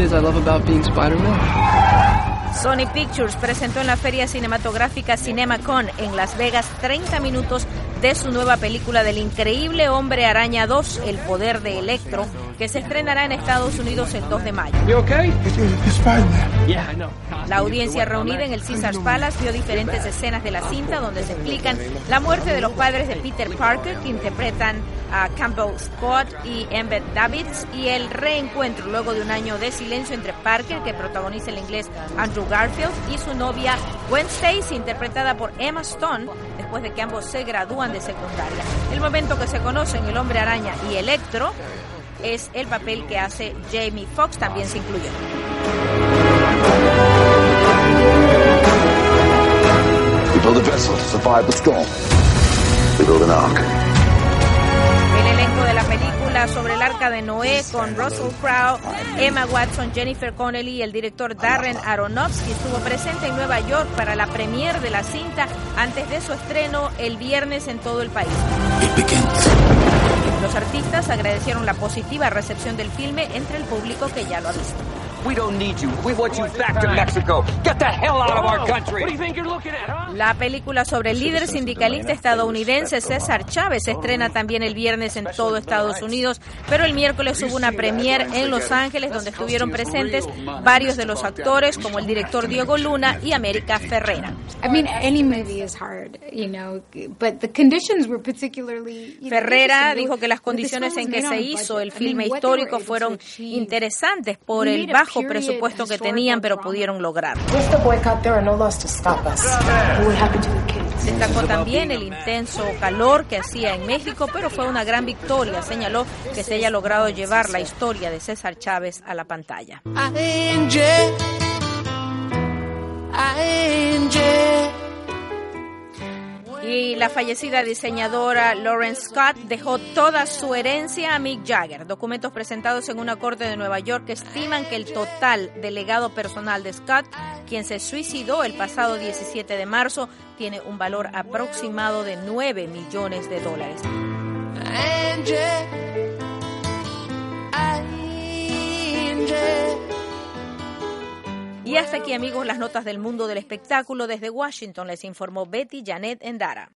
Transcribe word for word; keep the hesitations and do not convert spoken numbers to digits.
I love about being Spider-Man. Sony Pictures presentó en la feria cinematográfica CinemaCon en Las Vegas treinta minutos de su nueva película del increíble Hombre Araña dos, El Poder de Electro, que se estrenará en Estados Unidos el dos de mayo. La audiencia reunida en el Caesars Palace vio diferentes escenas de la cinta donde se explican la muerte de los padres de Peter Parker, que interpretan a Campbell Scott y Emmett Davids, y el reencuentro luego de un año de silencio entre Parker, que protagoniza el inglés Andrew Garfield, y su novia Gwen Stacy, interpretada por Emma Stone, después de que ambos se gradúan de secundaria. El momento que se conocen el Hombre Araña y Electro es el papel que hace Jamie Foxx, también se incluyó. We build a vessel to survive the storm. We build an ark. El elenco de la película sobre el Arca de Noé, con Russell Crowe, Emma Watson, Jennifer Connelly y el director Darren Aronofsky, estuvo presente en Nueva York para la premiere de la cinta antes de su estreno el viernes en todo el país. It begins. Los artistas agradecieron la positiva recepción del filme entre el público que ya lo ha visto. We don't need you. We want you back to Mexico. Get the hell out of our country. What do you think you're looking at, huh? La película sobre el líder sindicalista estadounidense César Chávez se estrena también el viernes en todo Estados Unidos, pero el miércoles hubo una premiere en Los Ángeles donde estuvieron presentes varios de los actores, como el director Diego Luna y América Ferrera. I mean, any movie is hard, you know, but the conditions were particularly... Ferrera dijo que las condiciones en que se hizo el filme histórico fueron interesantes por el bajo presupuesto que tenían, pero pudieron lograrlo. Destacó también el intenso calor que hacía en México, pero fue una gran victoria. Señaló que se haya logrado llevar la historia de César Chávez a la pantalla. Y la fallecida diseñadora Lauren Scott dejó toda su herencia a Mick Jagger. Documentos presentados en una corte de Nueva York estiman que el total del legado personal de Scott, quien se suicidó el pasado diecisiete de marzo, tiene un valor aproximado de nueve millones de dólares. Y hasta aquí, amigos, las notas del mundo del espectáculo. Desde Washington les informó Betty Janet Endara.